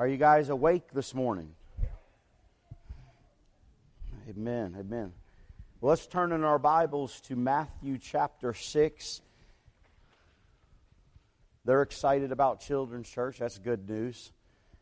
Are you guys awake this morning? Amen, amen. Well, let's turn in our Bibles to Matthew chapter 6. They're excited about Children's Church. That's good news.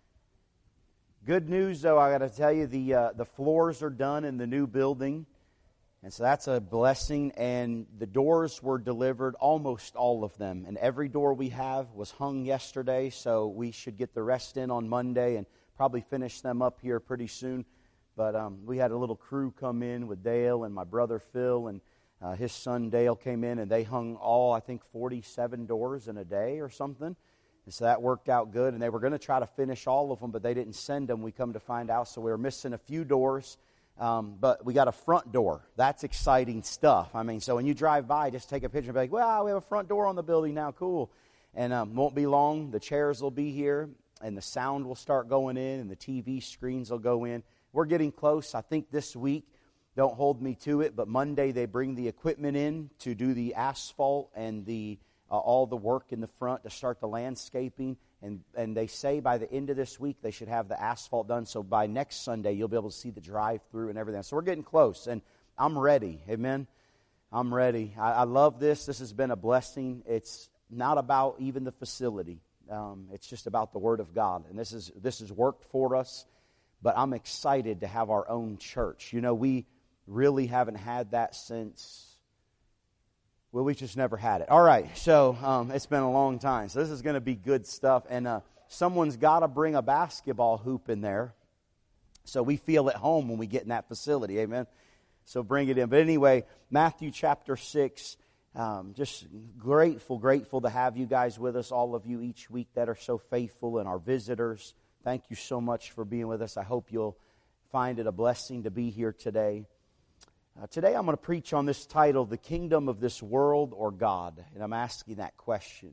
Good news, though, I got to tell you, the floors are done in the new building. And so that's a blessing. And the doors were delivered, almost all of them. And every door we have was hung yesterday, so we should get the rest in on Monday and probably finish them up here pretty soon. But we had a little crew come in with Dale and my brother Phil, and his son Dale came in, and they hung all, I think, 47 doors in a day or something. And so that worked out good. And they were going to try to finish all of them, but they didn't send them, we come to find out. So we were missing a few doors. But we got a front door. That's exciting stuff. I mean, so when you drive by, just take a picture and be like, wow, we have a front door on the building now, cool. And won't be long, the chairs will be here, and the sound will start going in, and the TV screens will go in. We're getting close. I think this week, don't hold me to it, but Monday they bring the equipment in to do the asphalt and the all the work in the front to start the landscaping. And they say by the end of this week they should have the asphalt done. So by next Sunday you'll be able to see the drive-through and everything. So we're getting close, and I'm ready. Amen? I'm ready. I love this. This has been a blessing. It's not about even the facility. It's just about the Word of God. And this has worked for us, but I'm excited to have our own church. You know, we really haven't had that since... Well, we just never had it. All right, so it's been a long time. So this is going to be good stuff. And someone's got to bring a basketball hoop in there so we feel at home when we get in that facility. Amen? So bring it in. But anyway, Matthew chapter 6, just grateful to have you guys with us, all of you each week that are so faithful, and our visitors. Thank you so much for being with us. I hope you'll find it a blessing to be here today. Today I'm going to preach on this title, The Kingdom of This World or God? And I'm asking that question.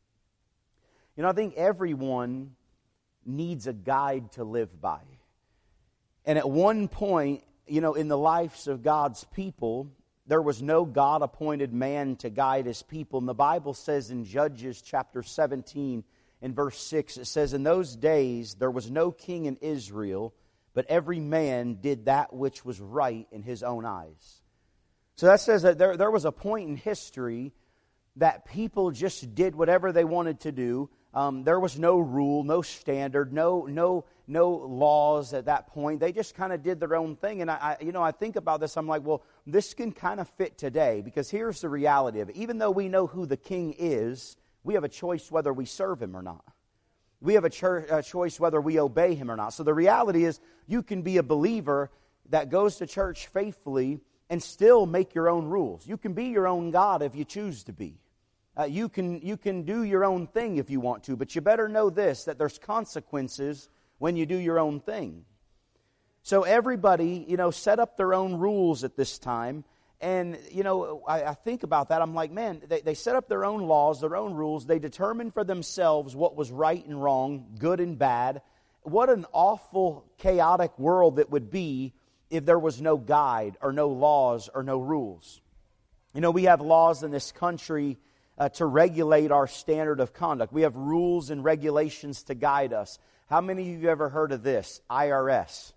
You know, I think everyone needs a guide to live by. And at one point, you know, in the lives of God's people, there was no God-appointed man to guide His people. And the Bible says in Judges chapter 17, in verse 6, it says, "In those days there was no king in Israel, but every man did that which was right in his own eyes." So that says that there was a point in history that people just did whatever they wanted to do. There was no rule, no standard, no laws at that point. They just kind of did their own thing. And I think about this, I'm like, well, this can kind of fit today, because here's the reality of it. Even though we know who the king is, we have a choice whether we serve him or not. We have a choice whether we obey him or not. So the reality is, you can be a believer that goes to church faithfully and still make your own rules. You can be your own God if you choose to be. You can do your own thing if you want to, but you better know this, that there's consequences when you do your own thing. So everybody, you know, set up their own rules at this time. And, you know, I think about that. I'm like, man, they set up their own laws, their own rules. They determined for themselves what was right and wrong, good and bad. What an awful, chaotic world it would be if there was no guide or no laws or no rules. You know, we have laws in this country to regulate our standard of conduct. We have rules and regulations to guide us. How many of you have ever heard of this? IRS.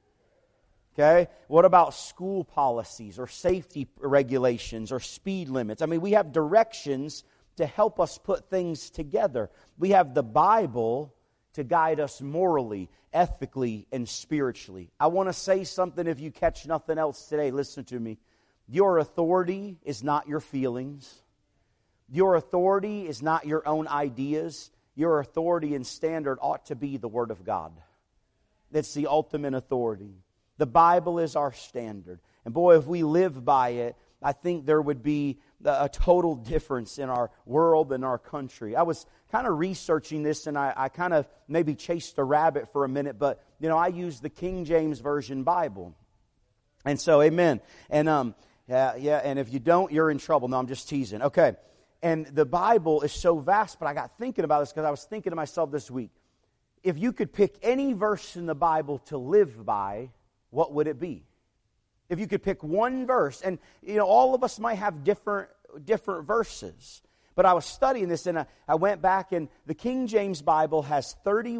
Okay, what about school policies or safety regulations or speed limits? I mean, we have directions to help us put things together. We have the Bible to guide us morally, ethically, and spiritually. I want to say something if you catch nothing else today. Listen to me. Your authority is not your feelings. Your authority is not your own ideas. Your authority and standard ought to be the Word of God. That's the ultimate authority. The Bible is our standard. And boy, if we live by it, I think there would be a total difference in our world and our country. I was kind of researching this, and I kind of maybe chased a rabbit for a minute, but, you know, I use the King James Version Bible. And so, amen. And, and if you don't, you're in trouble. No, I'm just teasing. Okay. And the Bible is so vast, but I got thinking about this because I was thinking to myself this week, if you could pick any verse in the Bible to live by, what would it be? If you could pick one verse, and you know, all of us might have different verses, But I was studying this, and I went back, and the King James Bible has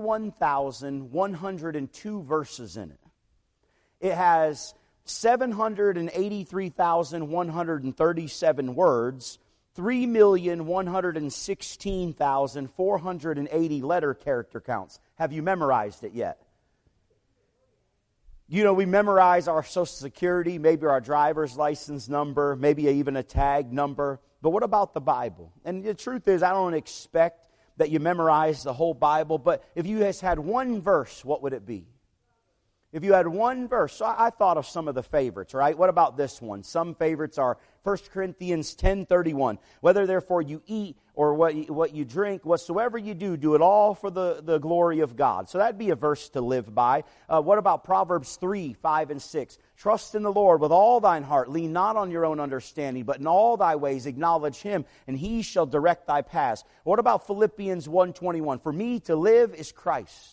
31,102 verses in it. It has 783,137 words, 3,116,480 letter character counts. Have you memorized it yet? You know, we memorize our Social Security, maybe our driver's license number, maybe even a tag number. But what about the Bible? And the truth is, I don't expect that you memorize the whole Bible, but if you just had one verse, what would it be? If you had one verse, so I thought of some of the favorites, right? What about this one? Some favorites are 1 Corinthians 10:31. Whether therefore you eat or what you drink, whatsoever you do, do it all for the glory of God. So that'd be a verse to live by. What about Proverbs 3:5 and 6? Trust in the Lord with all thine heart. Lean not on your own understanding, but in all thy ways acknowledge Him, and He shall direct thy paths. What about Philippians 1:21? For me to live is Christ.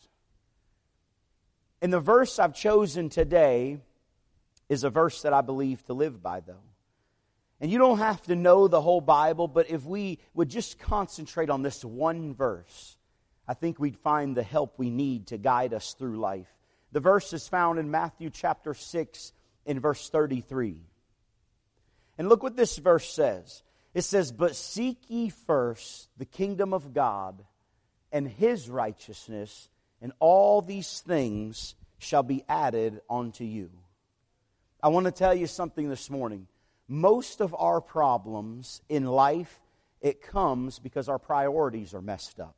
And the verse I've chosen today is a verse that I believe to live by, though. And you don't have to know the whole Bible, but if we would just concentrate on this one verse, I think we'd find the help we need to guide us through life. The verse is found in Matthew chapter 6 in verse 33. And look what this verse says. It says, "But seek ye first the kingdom of God and His righteousness, and all these things shall be added unto you." I want to tell you something this morning. Most of our problems in life, it comes because our priorities are messed up.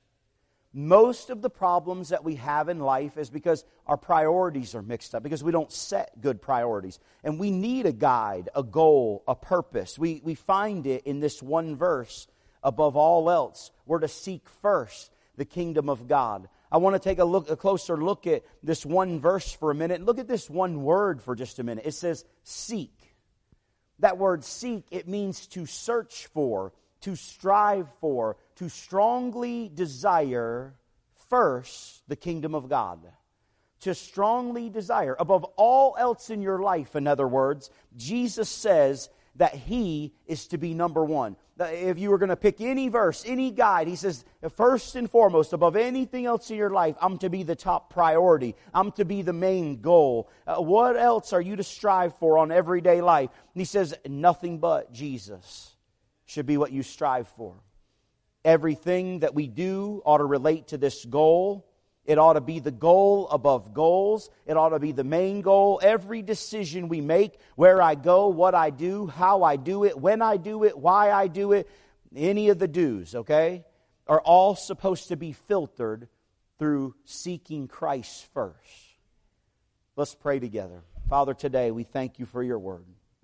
Most of the problems that we have in life is because our priorities are mixed up, because we don't set good priorities. And we need a guide, a goal, a purpose. We find it in this one verse. Above all else, we're to seek first the kingdom of God. I want to take a closer look at this one verse for a minute. Look at this one word for just a minute. It says seek. That word seek, it means to search for, to strive for, to strongly desire first the kingdom of God. To strongly desire. Above all else in your life, in other words, Jesus says that He is to be number one. If you were going to pick any verse, any guide, He says, first and foremost, above anything else in your life, I'm to be the top priority. I'm to be the main goal. What else are you to strive for on everyday life? And He says, nothing but Jesus should be what you strive for. Everything that we do ought to relate to this goal. It ought to be the goal above goals. It ought to be the main goal. Every decision we make, where I go, what I do, how I do it, when I do it, why I do it, any of the do's, okay, are all supposed to be filtered through seeking Christ first. Let's pray together. Father, today we thank You for Your word.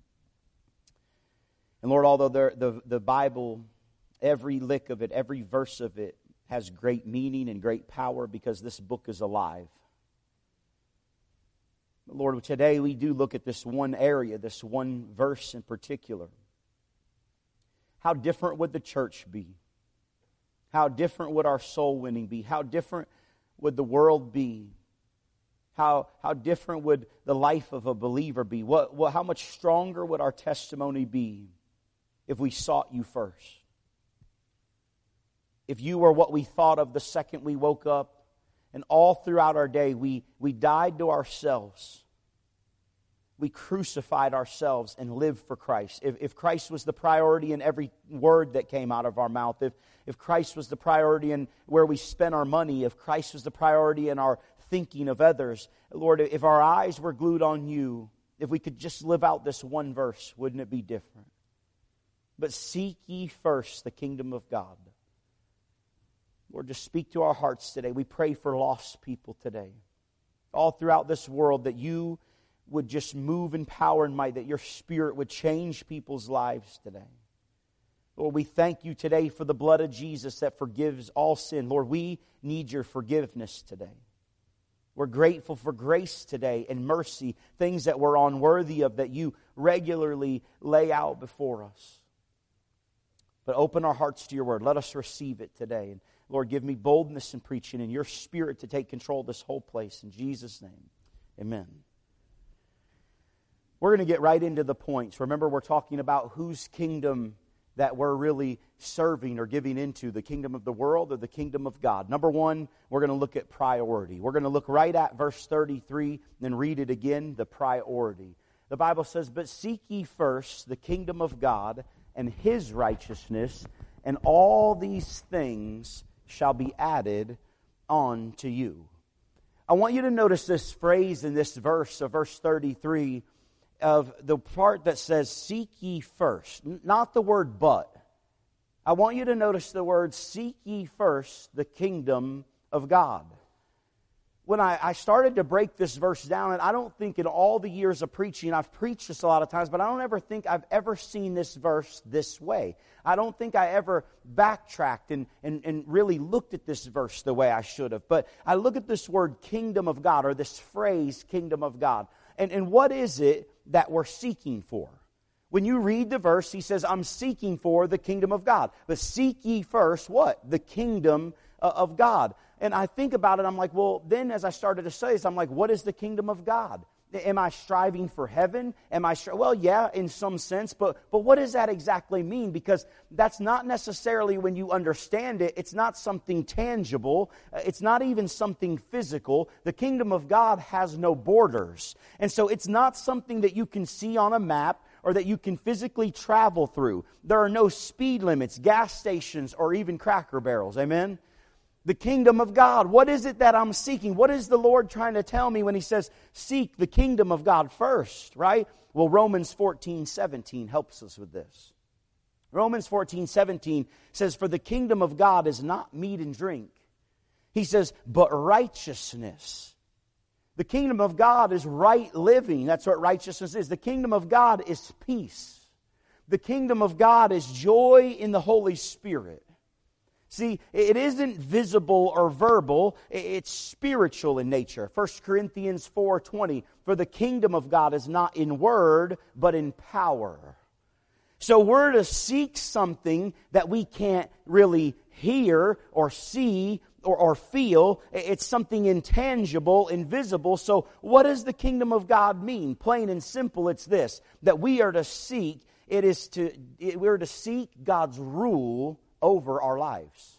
And Lord, although the Bible, every lick of it, every verse of it, has great meaning and great power because this book is alive. Lord, today we do look at this one area, this one verse in particular. How different would the church be? How different would our soul winning be? How different would the world be? How different would the life of a believer be? How much stronger would our testimony be if we sought You first? If You were what we thought of the second we woke up, and all throughout our day we died to ourselves. We crucified ourselves and lived for Christ. If Christ was the priority in every word that came out of our mouth, if Christ was the priority in where we spent our money, if Christ was the priority in our thinking of others, Lord, if our eyes were glued on You, if we could just live out this one verse, wouldn't it be different? But seek ye first the kingdom of God. Lord, just speak to our hearts today. We pray for lost people today. All throughout this world, that You would just move in power and might, that Your Spirit would change people's lives today. Lord, we thank You today for the blood of Jesus that forgives all sin. Lord, we need Your forgiveness today. We're grateful for grace today and mercy, things that we're unworthy of, that You regularly lay out before us. But open our hearts to Your word. Let us receive it today. And Lord, give me boldness in preaching and Your Spirit to take control of this whole place. In Jesus' name, amen. We're going to get right into the points. Remember, we're talking about whose kingdom that we're really serving or giving into, the kingdom of the world or the kingdom of God. Number one, we're going to look at priority. We're going to look right at verse 33 and read it again, the priority. The Bible says, "But seek ye first the kingdom of God and His righteousness, and all these things shall be added on to you." I want you to notice this phrase in this verse of verse 33 of the part that says, "Seek ye first," not the word "but." I want you to notice the word, "Seek ye first the kingdom of God." When I started to break this verse down, and I don't think in all the years of preaching, I've preached this a lot of times, but I don't ever think I've ever seen this verse this way. I don't think I ever backtracked and really looked at this verse the way I should have. But I look at this word kingdom of God, or this phrase kingdom of God. And what is it that we're seeking for? When you read the verse, he says, "I'm seeking for the kingdom of God." But seek ye first what? The kingdom of God. And I think about it, I'm like, well, then as I started to say this, I'm like, what is the kingdom of God? Am I striving for heaven? Well, yeah, in some sense, but what does that exactly mean? Because that's not necessarily, when you understand it, it's not something tangible. It's not even something physical. The kingdom of God has no borders. And so it's not something that you can see on a map or that you can physically travel through. There are no speed limits, gas stations, or even Cracker Barrels. Amen? The kingdom of God. What is it that I'm seeking? What is the Lord trying to tell me when He says, seek the kingdom of God first, right? Well, Romans 14:17 helps us with this. Romans 14:17 says, "For the kingdom of God is not meat and drink." He says, "but righteousness." The kingdom of God is right living. That's what righteousness is. The kingdom of God is peace. The kingdom of God is joy in the Holy Spirit. See, it isn't visible or verbal, it's spiritual in nature. 1 Corinthians 4:20, "For the kingdom of God is not in word, but in power." So we're to seek something that we can't really hear or see or feel. It's something intangible, invisible. So what does the kingdom of God mean? Plain and simple, it's this, that we are to seek, we're to seek God's rule over our lives.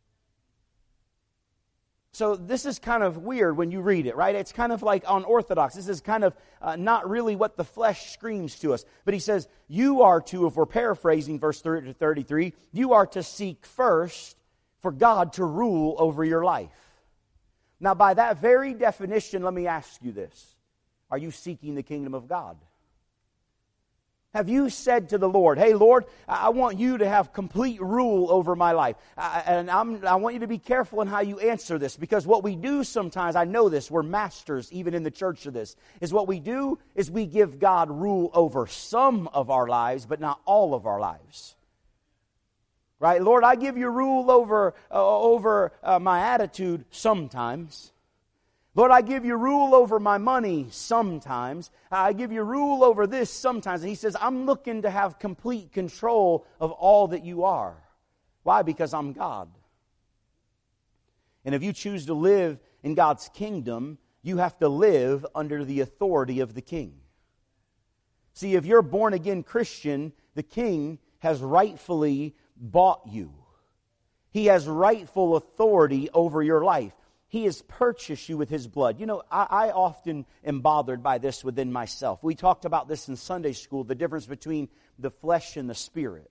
So this is kind of weird when you read it, right? It's kind of like unorthodox. This is kind of not really what the flesh screams to us. But he says, you are to, if we're paraphrasing verse 30 to 33, you are to seek first for God to rule over your life. Now, by that very definition, let me ask you this. Are you seeking the kingdom of God? Have you said to the Lord, "Hey, Lord, I want you to have complete rule over my life." And I want you to be careful in how you answer this, because what we do sometimes, I know this, we're masters even in the church of this, is what we do is we give God rule over some of our lives, but not all of our lives. Right? Lord, I give you rule over my attitude sometimes. Lord, I give you rule over my money sometimes. I give you rule over this sometimes. And he says, I'm looking to have complete control of all that you are. Why? Because I'm God. And if you choose to live in God's kingdom, you have to live under the authority of the King. See, if you're a born-again Christian, the King has rightfully bought you. He has rightful authority over your life. He has purchased you with His blood. You know, I often am bothered by this within myself. We talked about this in Sunday school, the difference between the flesh and the spirit.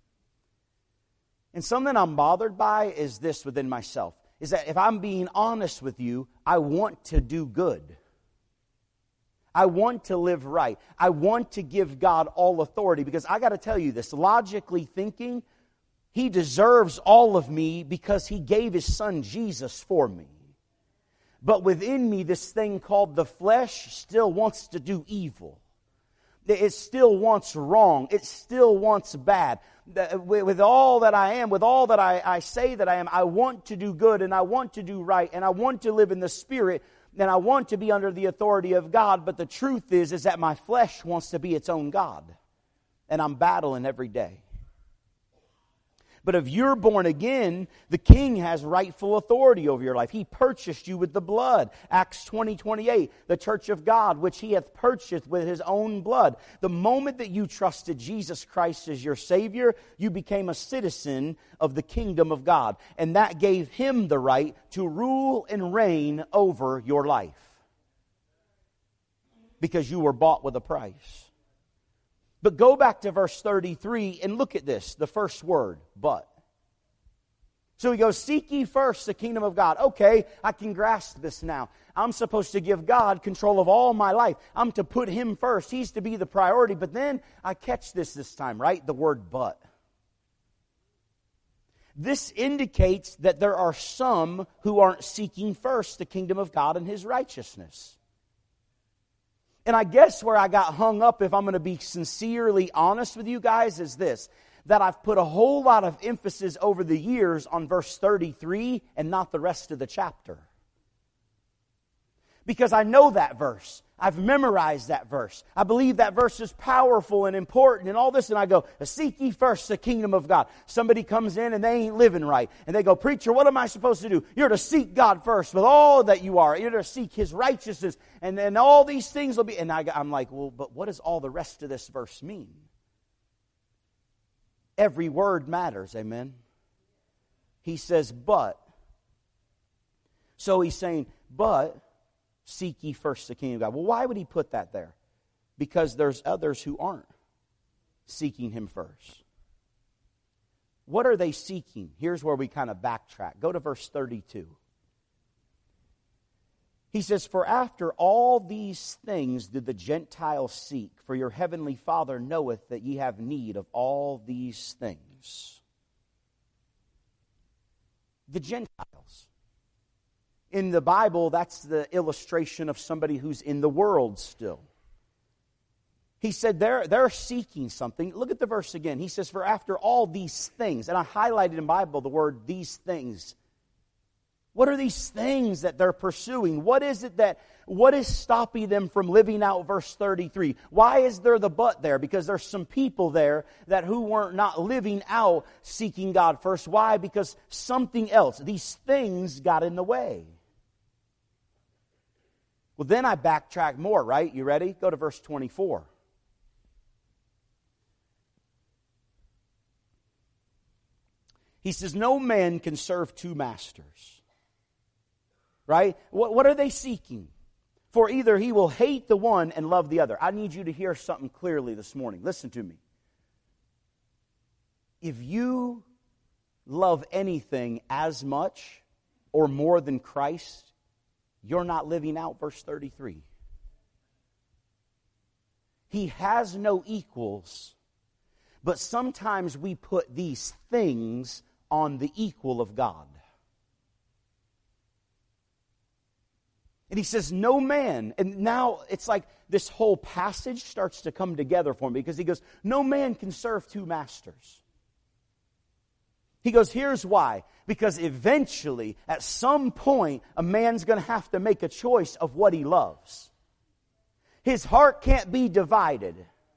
And something I'm bothered by is this within myself, is that if I'm being honest with you, I want to do good. I want to live right. I want to give God all authority, because I got to tell you this, logically thinking, He deserves all of me because He gave His Son Jesus for me. But within me, this thing called the flesh still wants to do evil. It still wants wrong. It still wants bad. With all that I am, with all that I say that I am, I want to do good and I want to do right and I want to live in the Spirit and I want to be under the authority of God. But the truth is that my flesh wants to be its own God. And I'm battling every day. But if you're born again, the King has rightful authority over your life. He purchased you with the blood. Acts 20:28, the church of God, which He hath purchased with His own blood. The moment that you trusted Jesus Christ as your Savior, you became a citizen of the kingdom of God. And that gave Him the right to rule and reign over your life. Because you were bought with a price. But go back to verse 33 and look at this, the first word, but. So he goes, seek ye first the kingdom of God. Okay, I can grasp this now. I'm supposed to give God control of all my life. I'm to put Him first. He's to be the priority. But then I catch this time, right? The word but. This indicates that there are some who aren't seeking first the kingdom of God and His righteousness. And I guess where I got hung up, if I'm going to be sincerely honest with you guys, is this. That I've put a whole lot of emphasis over the years on verse 33 and not the rest of the chapter. Because I know that verse. I've memorized that verse. I believe that verse is powerful and important and all this. And I go, seek ye first the kingdom of God. Somebody comes in and they ain't living right. And they go, preacher, what am I supposed to do? You're to seek God first with all that you are. You're to seek His righteousness. And then all these things will be. And I'm like, well, but what does all the rest of this verse mean? Every word matters, amen? He says, but. So he's saying, but seek ye first the kingdom of God. Well, why would he put that there? Because there's others who aren't seeking Him first. What are they seeking? Here's where we kind of backtrack. Go to verse 32. He says, for after all these things did the Gentiles seek, for your heavenly Father knoweth that ye have need of all these things. The Gentiles. In the Bible, that's the illustration of somebody who's in the world still. He said they're seeking something. Look at the verse again. He says, for after all these things, and I highlighted in the Bible the word these things. What are these things that they're pursuing? What is stopping them from living out verse 33? Why is there the but there? Because there's some people there who weren't not living out seeking God first. Why? Because something else, these things got in the way. Well, then I backtrack more, right? You ready? Go to verse 24. He says, no man can serve two masters. Right? What are they seeking? For either he will hate the one and love the other. I need you to hear something clearly this morning. Listen to me. If you love anything as much or more than Christ, you're not living out verse 33. He has no equals, but sometimes we put these things on the equal of God. And he says, no man. And now it's like this whole passage starts to come together for me because he goes, no man can serve two masters. He goes, here's why. Because eventually, at some point, a man's going to have to make a choice of what he loves. His heart can't be divided.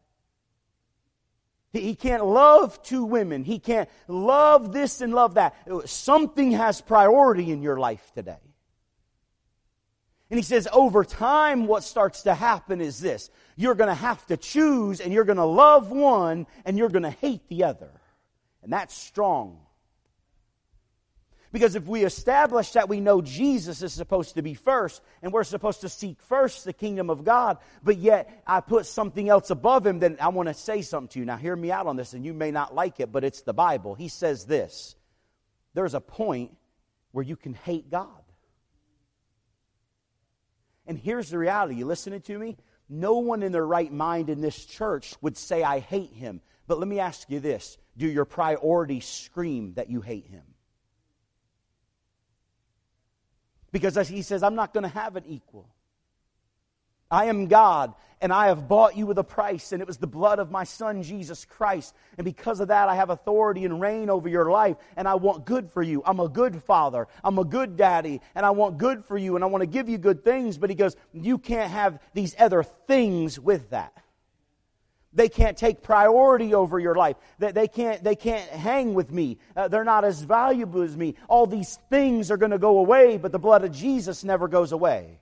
He can't love two women. He can't love this and love that. Something has priority in your life today. And he says, over time, what starts to happen is this. You're going to have to choose, and you're going to love one, and you're going to hate the other. And that's strong. Because if we establish that we know Jesus is supposed to be first, and we're supposed to seek first the kingdom of God, but yet I put something else above Him, then I want to say something to you. Now hear me out on this, and you may not like it, but it's the Bible. He says this. There's a point where you can hate God. And here's the reality. You listening to me? No one in their right mind in this church would say, I hate Him. But let me ask you this. Do your priorities scream that you hate Him? Because as He says, I'm not going to have an equal. I am God, and I have bought you with a price, and it was the blood of my Son, Jesus Christ. And because of that, I have authority and reign over your life, and I want good for you. I'm a good father. I'm a good daddy, and I want good for you, and I want to give you good things. But He goes, you can't have these other things with that. They can't take priority over your life. They can't hang with me. They're not as valuable as me. All these things are going to go away, but the blood of Jesus never goes away.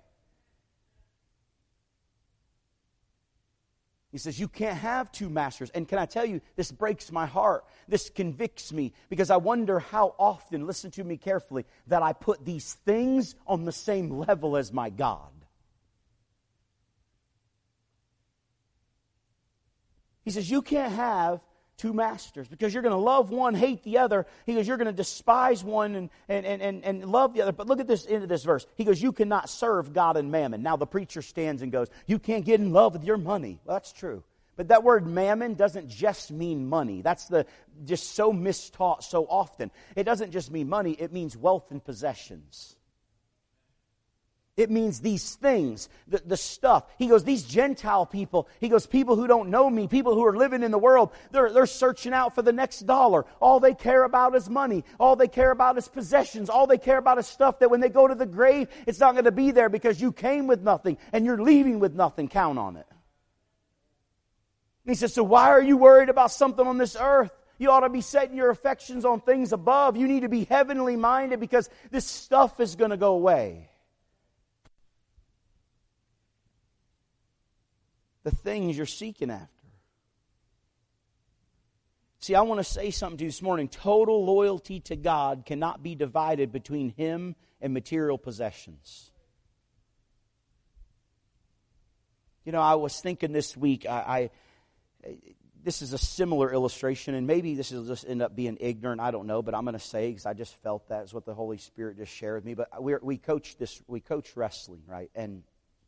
He says, you can't have two masters. And can I tell you, this breaks my heart. This convicts me because I wonder how often, listen to me carefully, that I put these things on the same level as my God. He says, you can't have two masters because you're going to love one, hate the other. He goes, you're going to despise one and love the other. But look at this end of this verse. He goes, you cannot serve God and mammon. Now the preacher stands and goes, you can't get in love with your money. Well, that's true. But that word mammon doesn't just mean money. That's just so mistaught so often. It doesn't just mean money. It means wealth and possessions. It means these things, the stuff. He goes, these Gentile people, he goes, people who don't know me, people who are living in the world, they're searching out for the next dollar. All they care about is money. All they care about is possessions. All they care about is stuff that when they go to the grave, it's not going to be there because you came with nothing and you're leaving with nothing. Count on it. And he says, so why are you worried about something on this earth? You ought to be setting your affections on things above. You need to be heavenly minded because this stuff is going to go away. The things you're seeking after. See, I want to say something to you this morning. Total loyalty to God cannot be divided between Him and material possessions. You know, I was thinking this week, this is a similar illustration, and maybe this will just end up being ignorant, I don't know, but I'm going to say, because I just felt that is what the Holy Spirit just shared with me. But we coach wrestling, right? And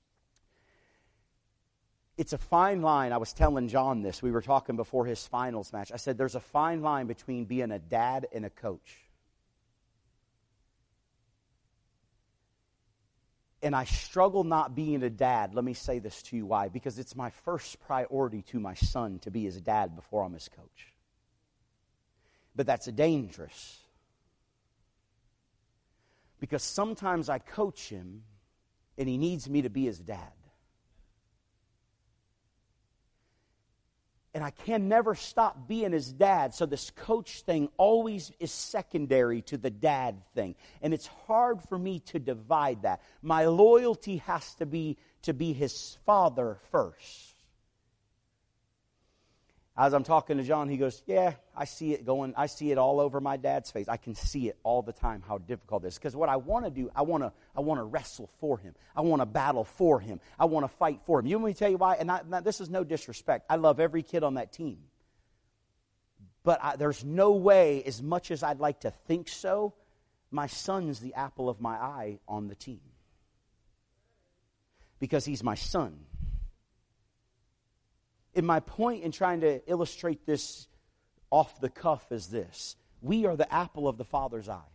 it's a fine line. I was telling John this. We were talking before his finals match. I said there's a fine line between being a dad and a coach. And I struggle not being a dad. Let me say this to you. Why? Because it's my first priority to my son to be his dad before I'm his coach. But that's dangerous. Because sometimes I coach him and he needs me to be his dad. And I can never stop being his dad. So this coach thing always is secondary to the dad thing. And it's hard for me to divide that. My loyalty has to be his father first. As I'm talking to John, he goes, yeah, I see it going. I see it all over my dad's face. I can see it all the time how difficult it is. Because what I want to do, I want to wrestle for him. I want to battle for him. I want to fight for him. You want me to tell you why? And this is no disrespect. I love every kid on that team. But there's no way, as much as I'd like to think so, my son's the apple of my eye on the team. Because he's my son. And my point in trying to illustrate this off the cuff is this. We are the apple of the Father's eye.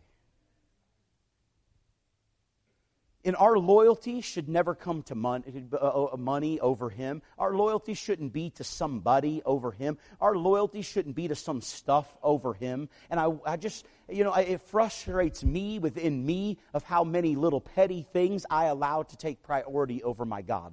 And our loyalty should never come to money over Him. Our loyalty shouldn't be to somebody over Him. Our loyalty shouldn't be to some stuff over Him. And I just, it frustrates me within me of how many little petty things I allow to take priority over my God.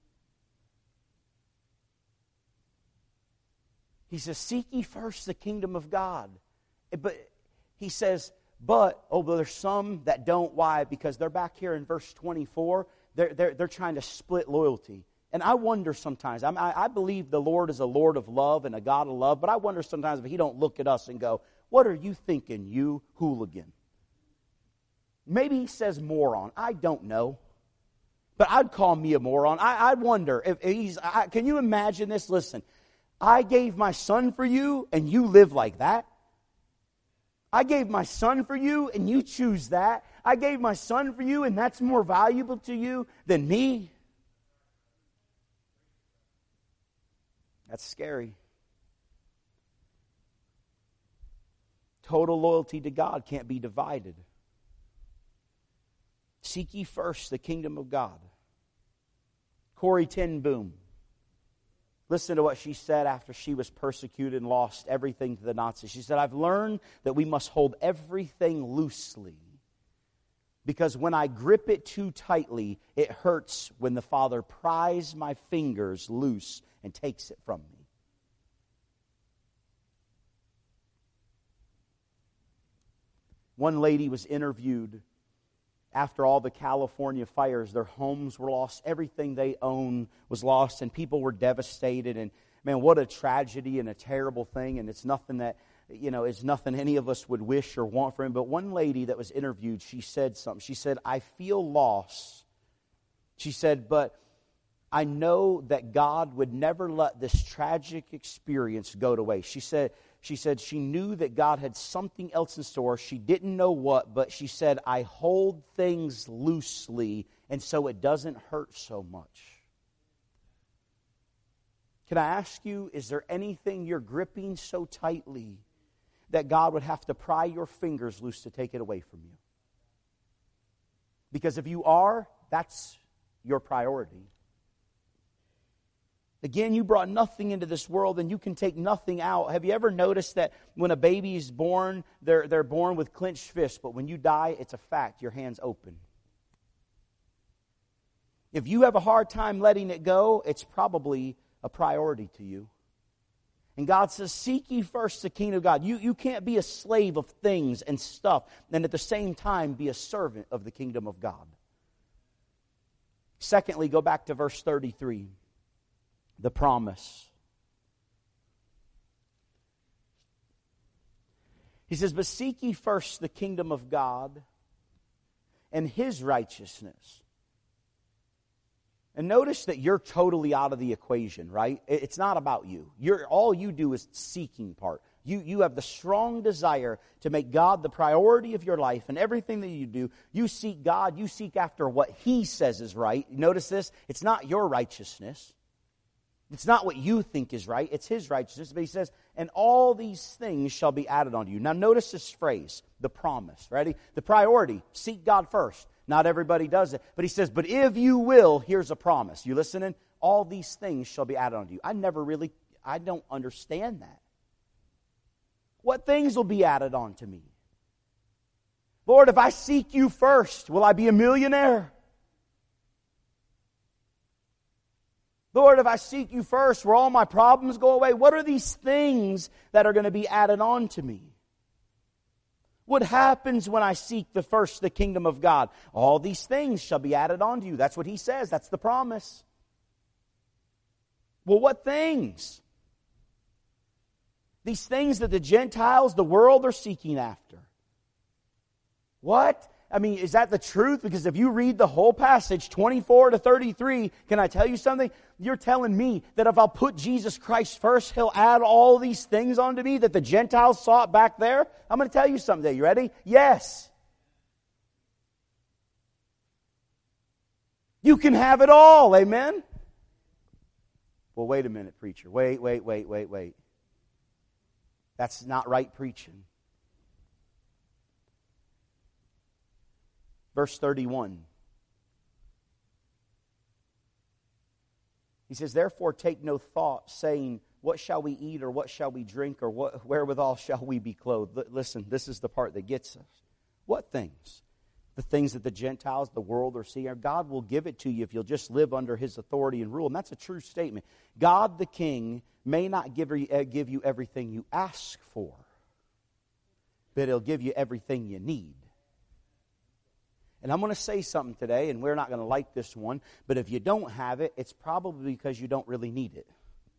He says, seek ye first the kingdom of God. But he says, there's some that don't. Why? Because they're back here in verse 24. They're trying to split loyalty. And I wonder sometimes, I believe the Lord is a Lord of love and a God of love, but I wonder sometimes if He don't look at us and go, what are you thinking, you hooligan? Maybe He says moron. I don't know. But I'd call me a moron. I'd wonder if he's, can you imagine this? Listen. I gave my son for you, and you live like that. I gave my son for you, and you choose that. I gave my son for you, and that's more valuable to you than me. That's scary. Total loyalty to God can't be divided. Seek ye first the kingdom of God. Corrie ten Boom. Listen to what she said after she was persecuted and lost everything to the Nazis. She said, I've learned that we must hold everything loosely because when I grip it too tightly, it hurts when the Father pries my fingers loose and takes it from me. One lady was interviewed after all the California fires. Their homes were lost. Everything they owned was lost, and people were devastated. And man, what a tragedy and a terrible thing. And it's nothing that, it's nothing any of us would wish or want for him. But one lady that was interviewed, she said something. She said, "I feel loss." She said, "But I know that God would never let this tragic experience go to waste." She said she knew that God had something else in store. She didn't know what, but she said, "I hold things loosely, and so it doesn't hurt so much." Can I ask you, is there anything you're gripping so tightly that God would have to pry your fingers loose to take it away from you? Because if you are, that's your priority. Again, you brought nothing into this world and you can take nothing out. Have you ever noticed that when a baby is born, they're born with clenched fists, but when you die, it's a fact, your hand's open. If you have a hard time letting it go, it's probably a priority to you. And God says, seek ye first the kingdom of God. You can't be a slave of things and stuff and at the same time be a servant of the kingdom of God. Secondly, go back to verse 33. The promise. He says, "But seek ye first the kingdom of God and His righteousness." And notice that you're totally out of the equation, right? It's not about you. All you do is seeking part. You have the strong desire to make God the priority of your life, and everything that you do, you seek God, you seek after what He says is right. Notice this, it's not your righteousness. It's not what you think is right, it's His righteousness. But He says, "And all these things shall be added unto you." Now notice this phrase, the promise. Ready? The priority, seek God first. Not everybody does it. But He says, "But if you will," here's a promise. You listening? "All these things shall be added unto you." I don't understand that. What things will be added on to me? Lord, if I seek you first, will I be a millionaire? Lord, if I seek you first, will all my problems go away? What are these things that are going to be added on to me? What happens when I seek the kingdom of God? All these things shall be added on to you. That's what He says. That's the promise. Well, what things? These things that the Gentiles, the world, are seeking after. What? I mean, is that the truth? Because if you read the whole passage, 24 to 33, can I tell you something? You're telling me that if I'll put Jesus Christ first, He'll add all these things onto me that the Gentiles sought back there? I'm going to tell you something. You ready? Yes. You can have it all. Amen? Well, wait a minute, preacher. Wait. That's not right preaching. Verse 31. He says, "Therefore take no thought, saying, what shall we eat, or what shall we drink, or wherewithal shall we be clothed?" Listen, this is the part that gets us. What things? The things that the Gentiles, the world are seeing. God will give it to you if you'll just live under His authority and rule. And that's a true statement. God the King may not give you everything you ask for, but He'll give you everything you need. And I'm going to say something today, and we're not going to like this one, but if you don't have it, it's probably because you don't really need it.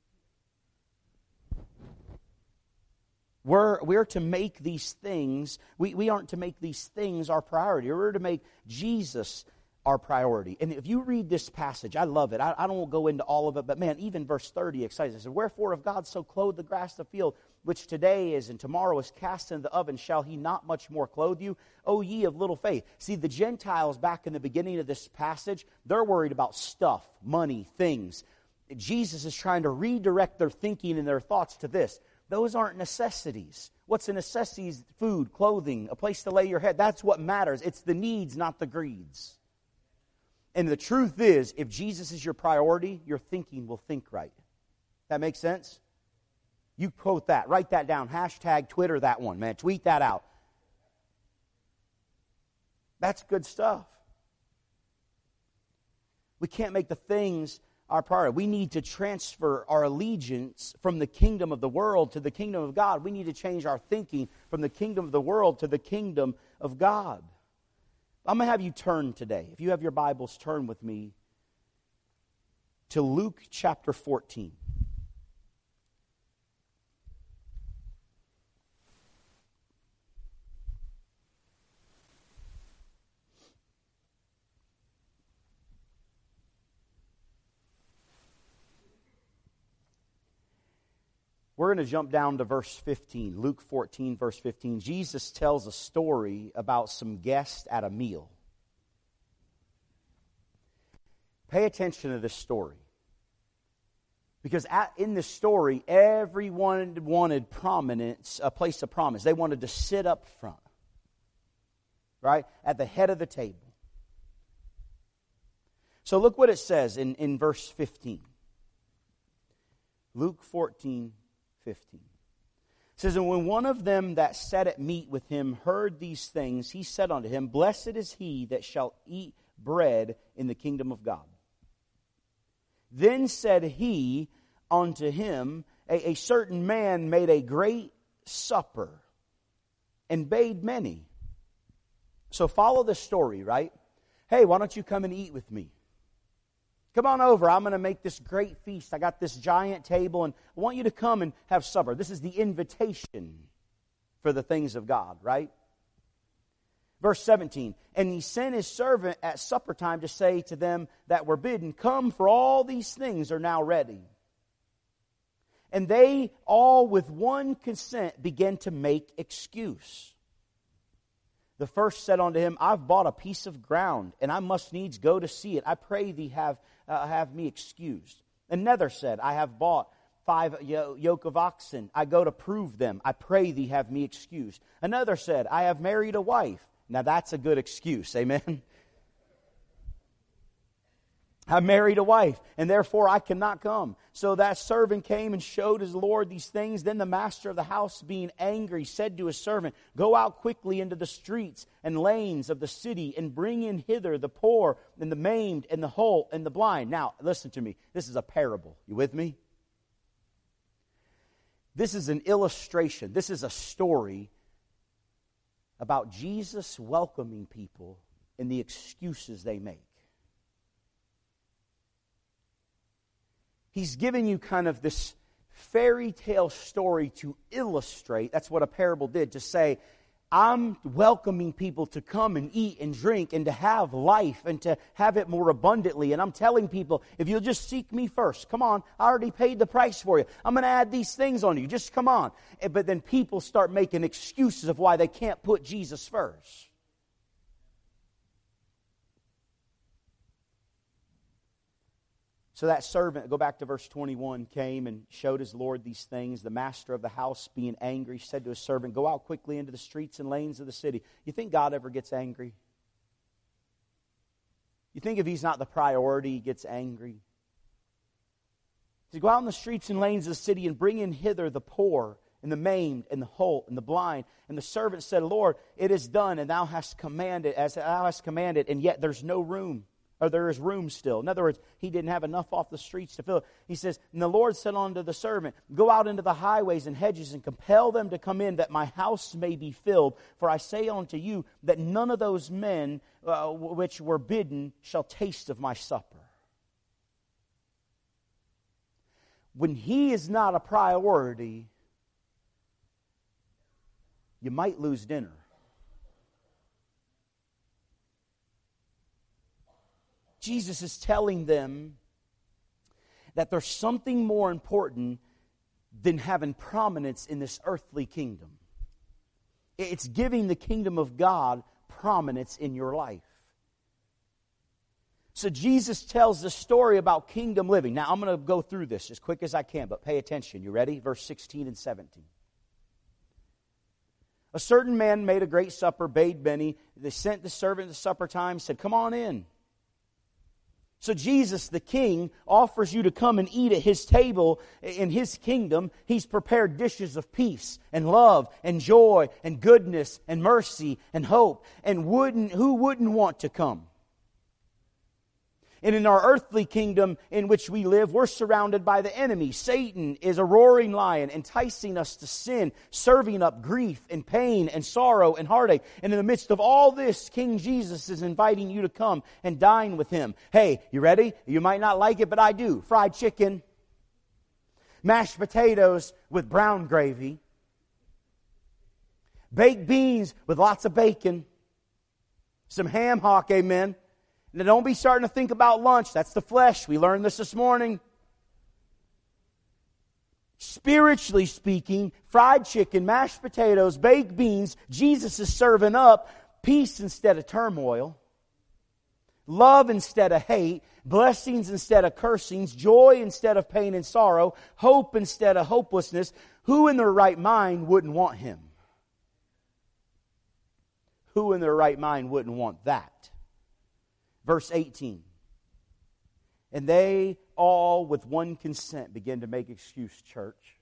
We're to make these things, we aren't to make these things our priority. We're to make Jesus our priority. And if you read this passage, I love it. I don't go into all of it, but man, even verse 30 excites us. "Wherefore if God so clothe the grass of the field, which today is and tomorrow is cast into the oven, shall He not much more clothe you? O ye of little faith." See, the Gentiles back in the beginning of this passage, they're worried about stuff, money, things. Jesus is trying to redirect their thinking and their thoughts to this. Those aren't necessities. What's a necessity is food, clothing, a place to lay your head. That's what matters. It's the needs, not the greeds. And the truth is, if Jesus is your priority, your thinking will think right. That makes sense? You quote that. Write that down. Hashtag Twitter that one, man. Tweet that out. That's good stuff. We can't make the things our priority. We need to transfer our allegiance from the kingdom of the world to the kingdom of God. We need to change our thinking from the kingdom of the world to the kingdom of God. I'm going to have you turn today. If you have your Bibles, turn with me to Luke chapter 14. We're going to jump down to verse 15, Luke 14, verse 15. Jesus tells a story about some guests at a meal. Pay attention to this story. Because in this story, everyone wanted prominence, a place of prominence. They wanted to sit up front, right, at the head of the table. So look what it says in verse 15. Luke 14, 15. It says, and when one of them that sat at meat with him heard these things, he said unto him, Blessed is he that shall eat bread in the kingdom of God. Then said he unto him, a certain man made a great supper and bade many. So follow the story, right? Hey, why don't you come and eat with me? Come on over. I'm going to make this great feast. I got this giant table, and I want you to come and have supper. This is the invitation for the things of God, right? Verse 17, and he sent his servant at supper time to say to them that were bidden, Come, for all these things are now ready. And they all with one consent began to make excuse. The first said unto him, I've bought a piece of ground, and I must needs go to see it. I pray thee have me excused. Another said, I have bought 5 yoke of oxen. I go to prove them. I pray thee have me excused. Another said, I have married a wife. Now that's a good excuse, amen? I married a wife, and therefore I cannot come. So that servant came and showed his lord these things. Then the master of the house, being angry, said to his servant, Go out quickly into the streets and lanes of the city, and bring in hither the poor, and the maimed, and the halt, and the blind. Now, listen to me. This is a parable. You with me? This is an illustration. This is a story about Jesus welcoming people and the excuses they make. He's giving you kind of this fairy tale story to illustrate. That's what a parable did, to say, I'm welcoming people to come and eat and drink and to have life and to have it more abundantly. And I'm telling people, if you'll just seek me first, come on, I already paid the price for you. I'm going to add these things on you. Just come on. But then people start making excuses of why they can't put Jesus first. So that servant, go back to verse 21, came and showed his lord these things. The master of the house, being angry, said to his servant, Go out quickly into the streets and lanes of the city. You think God ever gets angry? You think if He's not the priority, He gets angry? He said, Go out in the streets and lanes of the city and bring in hither the poor and the maimed and the halt and the blind. And the servant said, Lord, it is done, and thou hast commanded, as thou hast commanded, and yet there's no room. Or there is room still. In other words, he didn't have enough off the streets to fill it. He says, and the Lord said unto the servant, Go out into the highways and hedges and compel them to come in, that my house may be filled. For I say unto you that none of those men which were bidden shall taste of my supper. When He is not a priority, you might lose dinner. Jesus is telling them that there's something more important than having prominence in this earthly kingdom. It's giving the kingdom of God prominence in your life. So Jesus tells the story about kingdom living. Now I'm going to go through this as quick as I can, but pay attention. You ready? Verse 16 and 17. A certain man made a great supper, bade many. They sent the servant at supper time, said, Come on in. So Jesus, the King, offers you to come and eat at His table in His kingdom. He's prepared dishes of peace and love and joy and goodness and mercy and hope. And who wouldn't want to come? And in our earthly kingdom in which we live, we're surrounded by the enemy. Satan is a roaring lion, enticing us to sin, serving up grief and pain and sorrow and heartache. And in the midst of all this, King Jesus is inviting you to come and dine with Him. Hey, you ready? You might not like it, but I do. Fried chicken, mashed potatoes with brown gravy, baked beans with lots of bacon, some ham hock, amen. Now don't be starting to think about lunch. That's the flesh. We learned this morning. Spiritually speaking, fried chicken, mashed potatoes, baked beans, Jesus is serving up peace instead of turmoil, love instead of hate, blessings instead of cursings, joy instead of pain and sorrow, hope instead of hopelessness. Who in their right mind wouldn't want Him? Who in their right mind wouldn't want that? Verse 18. And they all with one consent begin to make excuse, church.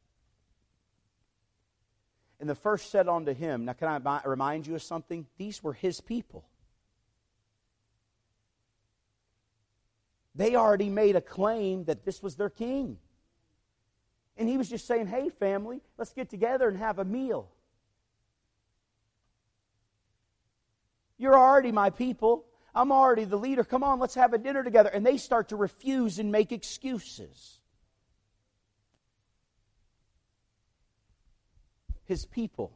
And the first said unto him, now can I remind you of something? These were His people. They already made a claim that this was their king. And He was just saying, hey family, let's get together and have a meal. You're already my people. I'm already the leader. Come on, let's have a dinner together. And they start to refuse and make excuses. His people.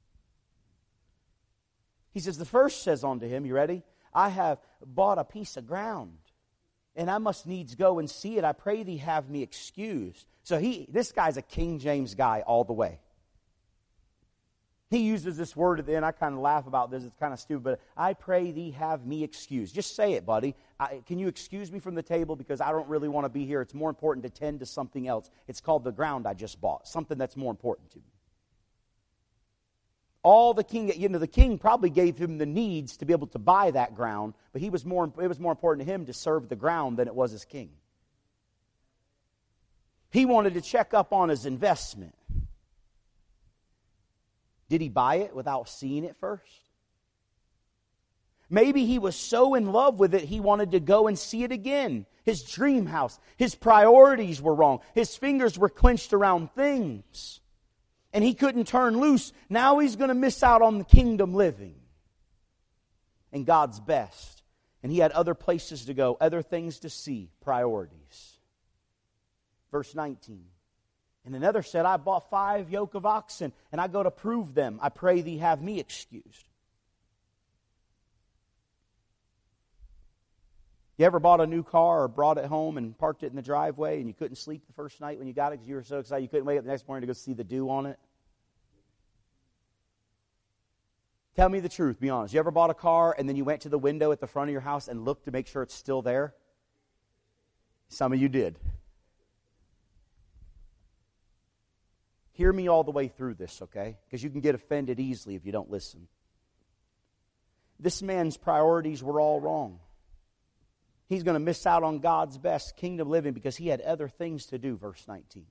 He says, the first says unto him, you ready? I have bought a piece of ground, and I must needs go and see it. I pray thee have me excused. So this guy's a King James guy all the way. He uses this word at the end. I kind of laugh about this. It's kind of stupid. But I pray thee have me excused. Just say it, buddy. Can you excuse me from the table because I don't really want to be here. It's more important to tend to something else. It's called the ground I just bought. Something that's more important to me. The king probably gave him the needs to be able to buy that ground. But it was more important to him to serve the ground than it was as king. He wanted to check up on his investment. Did he buy it without seeing it first? Maybe he was so in love with it, he wanted to go and see it again. His dream house. His priorities were wrong. His fingers were clenched around things. And he couldn't turn loose. Now he's going to miss out on the kingdom living. And God's best. And he had other places to go, other things to see, priorities. Verse 19. And another said, I bought 5 yoke of oxen, and I go to prove them. I pray thee have me excused. You ever bought a new car or brought it home and parked it in the driveway and you couldn't sleep the first night when you got it because you were so excited you couldn't wake up the next morning to go see the dew on it? Tell me the truth, be honest. You ever bought a car and then you went to the window at the front of your house and looked to make sure it's still there? Some of you did. Hear me all the way through this, okay? Because you can get offended easily if you don't listen. This man's priorities were all wrong. He's going to miss out on God's best kingdom living because he had other things to do, verse 19.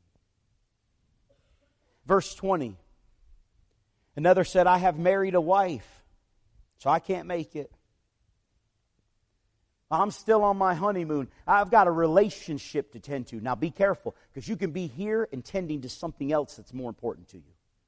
Verse 20. Another said, I have married a wife, so I can't make it. I'm still on my honeymoon. I've got a relationship to tend to. Now be careful, because you can be here and tending to something else that's more important to you.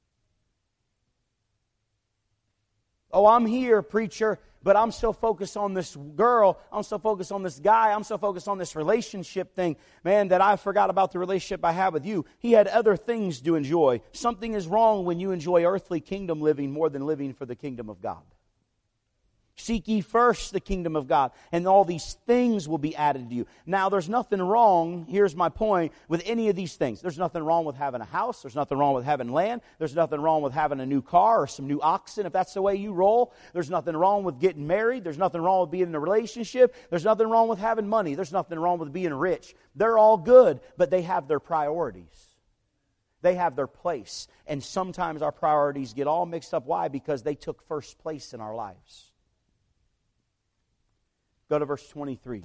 Oh, I'm here, preacher, but I'm so focused on this girl, I'm so focused on this guy, I'm so focused on this relationship thing, man, that I forgot about the relationship I have with you. He had other things to enjoy. Something is wrong when you enjoy earthly kingdom living more than living for the kingdom of God. Seek ye first the kingdom of God, and all these things will be added to you. Now, there's nothing wrong, here's my point, with any of these things. There's nothing wrong with having a house. There's nothing wrong with having land. There's nothing wrong with having a new car or some new oxen, if that's the way you roll. There's nothing wrong with getting married. There's nothing wrong with being in a relationship. There's nothing wrong with having money. There's nothing wrong with being rich. They're all good, but they have their priorities. They have their place. And sometimes our priorities get all mixed up. Why? Because they took first place in our lives. Go to verse 23.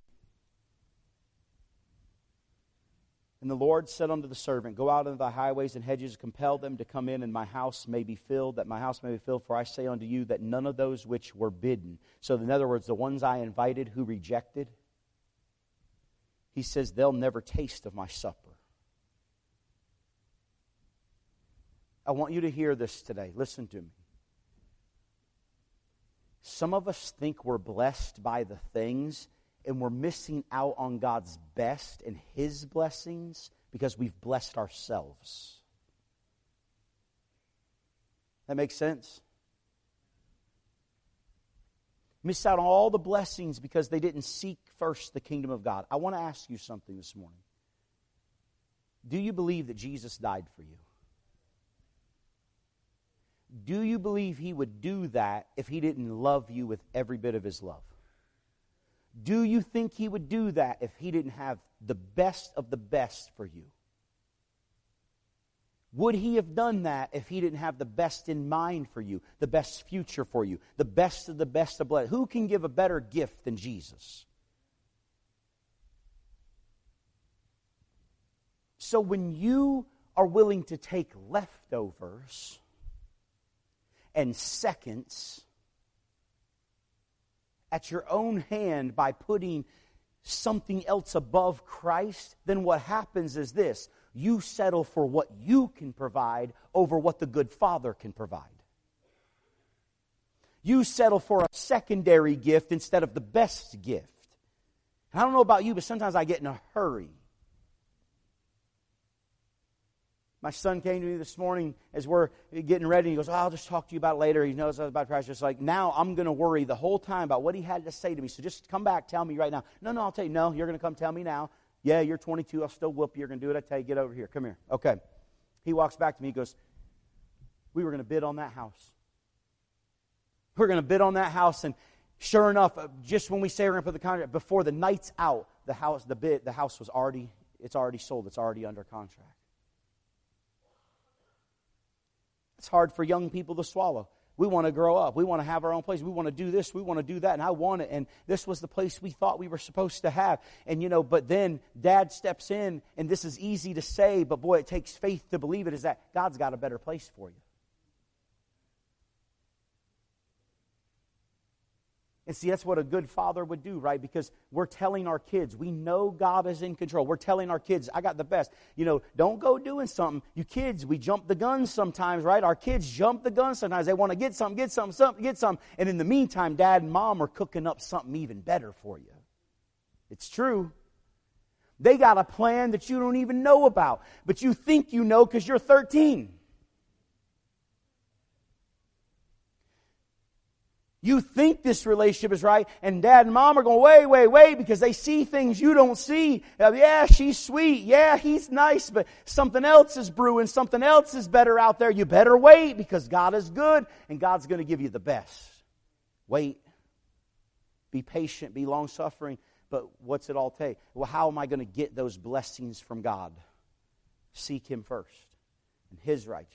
And the Lord said unto the servant, Go out into the highways and hedges, compel them to come in, and my house may be filled, that my house may be filled. For I say unto you that none of those which were bidden. So in other words, the ones I invited who rejected, He says, they'll never taste of my supper. I want you to hear this today. Listen to me. Some of us think we're blessed by the things, and we're missing out on God's best and His blessings because we've blessed ourselves. That makes sense? Miss out on all the blessings because they didn't seek first the kingdom of God. I want to ask you something this morning. Do you believe that Jesus died for you? Do you believe He would do that if He didn't love you with every bit of His love? Do you think He would do that if He didn't have the best of the best for you? Would He have done that if He didn't have the best in mind for you, the best future for you, the best of blessed? Who can give a better gift than Jesus? So when you are willing to take leftovers and seconds at your own hand by putting something else above Christ, then what happens is this. You settle for what you can provide over what the good Father can provide. You settle for a secondary gift instead of the best gift. And I don't know about you, but sometimes I get in a hurry. My son came to me this morning as we're getting ready. He goes, I'll just talk to you about it later. He knows I was about to crash. Just like, now I'm going to worry the whole time about what he had to say to me. So just come back, tell me right now. No, I'll tell you. No, you're going to come tell me now. Yeah, you're 22. I'll still whoop you. You're going to do it. I tell you, get over here. Come here. Okay. He walks back to me. He goes, we were going to bid on that house. We're going to bid on that house. And sure enough, just when we say we're going to put the contract, before the night's out, the house was already sold. It's already under contract. It's hard for young people to swallow. We want to grow up. We want to have our own place. We want to do this. We want to do that. And I want it. And this was the place we thought we were supposed to have. And, but then Dad steps in, and this is easy to say, but boy, it takes faith to believe it, is that God's got a better place for you. And see, that's what a good father would do, right? Because we're telling our kids, we know God is in control. We're telling our kids, I got the best. Don't go doing something. You kids, we jump the gun sometimes, right? Our kids jump the gun sometimes. They want to get something. And in the meantime, Dad and Mom are cooking up something even better for you. It's true. They got a plan that you don't even know about. But you think you know because you're 13. You think this relationship is right, and Dad and Mom are going, wait, because they see things you don't see. Yeah, she's sweet. Yeah, he's nice, but something else is brewing. Something else is better out there. You better wait because God is good, and God's going to give you the best. Wait. Be patient. Be long-suffering. But what's it all take? Well, how am I going to get those blessings from God? Seek Him first and His righteousness.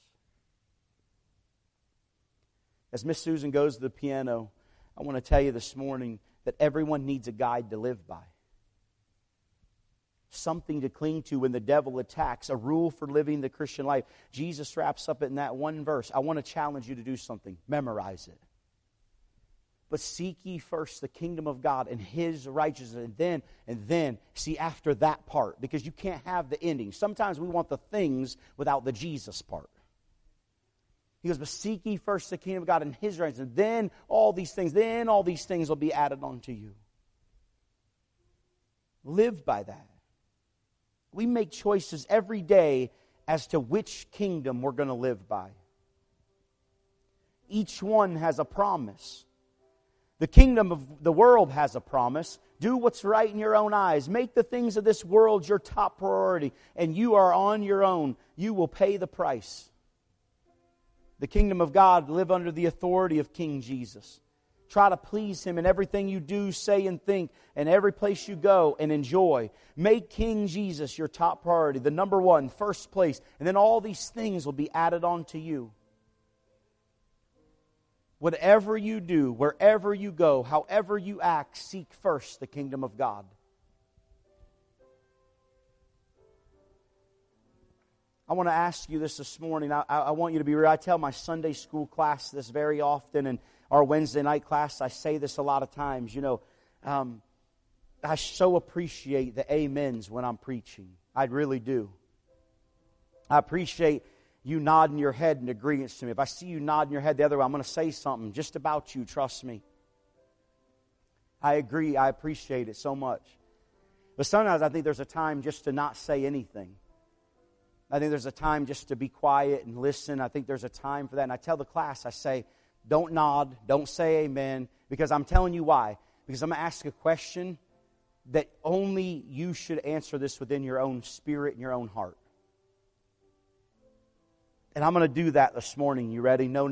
As Miss Susan goes to the piano, I want to tell you this morning that everyone needs a guide to live by. Something to cling to when the devil attacks, a rule for living the Christian life. Jesus wraps up it in that one verse. I want to challenge you to do something. Memorize it. But seek ye first the kingdom of God and His righteousness, and then see after that part, because you can't have the ending. Sometimes we want the things without the Jesus part. He goes, but seek ye first the kingdom of God and His righteousness, and then all these things will be added unto you. Live by that. We make choices every day as to which kingdom we're going to live by. Each one has a promise. The kingdom of the world has a promise. Do what's right in your own eyes. Make the things of this world your top priority, and you are on your own. You will pay the price. The kingdom of God, live under the authority of King Jesus. Try to please Him in everything you do, say, and think, and every place you go, and enjoy. Make King Jesus your top priority, the number one, first place, and then all these things will be added on to you. Whatever you do, wherever you go, however you act, seek first the kingdom of God. I want to ask you this morning. I want you to be real. I tell my Sunday school class this very often, and our Wednesday night class, I say this a lot of times. I so appreciate the amens when I'm preaching. I really do. I appreciate you nodding your head in agreement to me. If I see you nodding your head the other way, I'm going to say something just about you, trust me. I agree. I appreciate it so much. But sometimes I think there's a time just to not say anything. I think there's a time just to be quiet and listen. I think there's a time for that. And I tell the class, I say, don't nod, don't say amen, because I'm telling you why. Because I'm going to ask a question that only you should answer this within your own spirit and your own heart. And I'm going to do that this morning. You ready? No